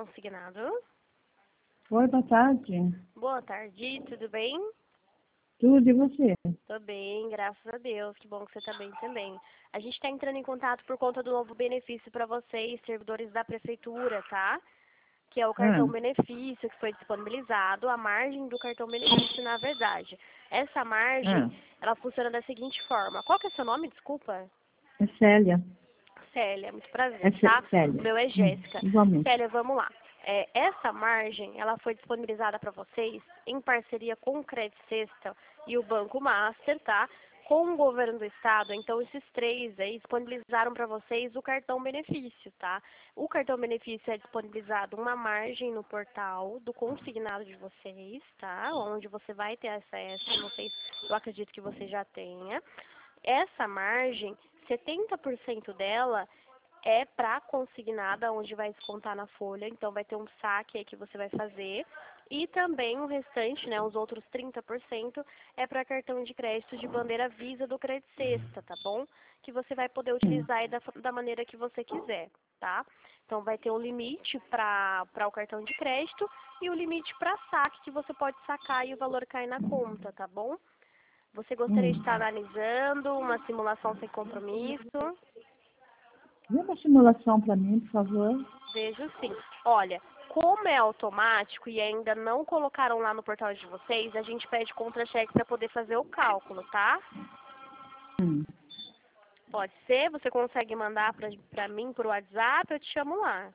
consignado. Oi, boa tarde. Boa tarde, tudo bem? Tudo, e você? Tô bem, graças a Deus. Que bom que você tá bem também. A gente tá entrando em contato por conta do novo benefício para vocês, servidores da prefeitura, tá? Que é o cartão Ah, benefício que foi disponibilizado, a margem do cartão benefício, na verdade. Essa margem, ah, ela funciona da seguinte forma. Qual que é o seu nome, desculpa? é Célia. Célia, muito prazer, É tá? O Célia. meu é Jéssica. Igualmente. Célia, vamos lá. Essa margem, ela foi disponibilizada para vocês em parceria com o Credit Sexta e o Banco Master, tá? Com o governo do estado, então esses três aí disponibilizaram para vocês o cartão benefício, tá? O cartão benefício é disponibilizado uma margem no portal do consignado de vocês, tá? Onde você vai ter acesso, não sei, eu acredito que você já tenha. Essa margem, 70% dela é para consignada, onde vai descontar na folha, então vai ter um saque aí que você vai fazer. E também o restante, né, os outros 30%, é para cartão de crédito de bandeira Visa do Credit Sexta, tá bom? Que você vai poder utilizar aí da maneira que você quiser, tá? Então vai ter um limite para o cartão de crédito e o limite para saque, que você pode sacar e o valor cai na conta, tá bom? Você gostaria de estar analisando uma simulação sem compromisso? Vê uma simulação para mim, por favor. Vejo sim. Olha, como é automático e ainda não colocaram lá no portal de vocês, a gente pede contra-cheque para poder fazer o cálculo, tá? Hum. Pode ser? Você consegue mandar para mim por WhatsApp? Eu te chamo lá.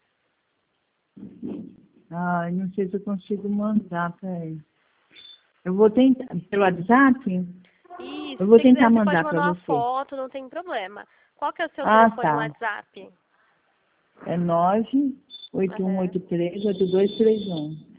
Ah, não sei se eu consigo mandar, peraí. Eu vou tentar, pelo WhatsApp, Isso, eu se vou você quiser, tentar você pode mandar para mandar uma você. foto, não tem problema. Qual que é o seu Ah, telefone no tá. WhatsApp? É 98183 Aham. 8231.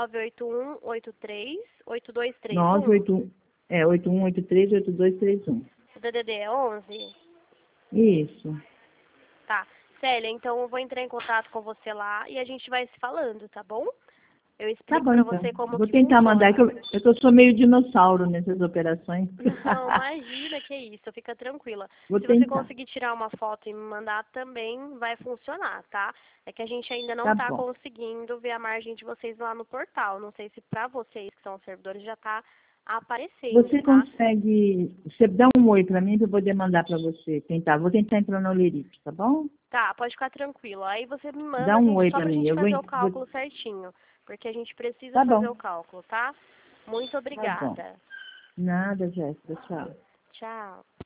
981838231. 981, 8183 8231. O DDD é 11? Isso. Tá. Célia, então eu vou entrar em contato com você lá e a gente vai se falando, tá bom? Eu Tá explico bom, pra então. você como Vou que tentar mandar, que funciona. eu sou meio dinossauro nessas operações. Não, imagina que isso, fica tranquila. Vou Se você tentar. conseguir tirar uma foto e me mandar também vai funcionar, tá? É que a gente ainda não Tá tá bom. conseguindo ver a margem de vocês lá no portal. Não sei se pra vocês que são servidores já tá aparecendo, Você tá? consegue... Você dá um oi para mim para eu poder mandar para você. Tentar. Vou tentar entrar no Lerite, tá bom? Tá, pode ficar tranquilo. Aí você me manda Dá a um gente oi só para pra mim. gente Eu vou... fazer o vou... cálculo certinho. Porque a gente precisa Tá fazer bom. o cálculo, tá? Muito Tá bom. obrigada. Nada, Jéssica. Tchau. Tchau.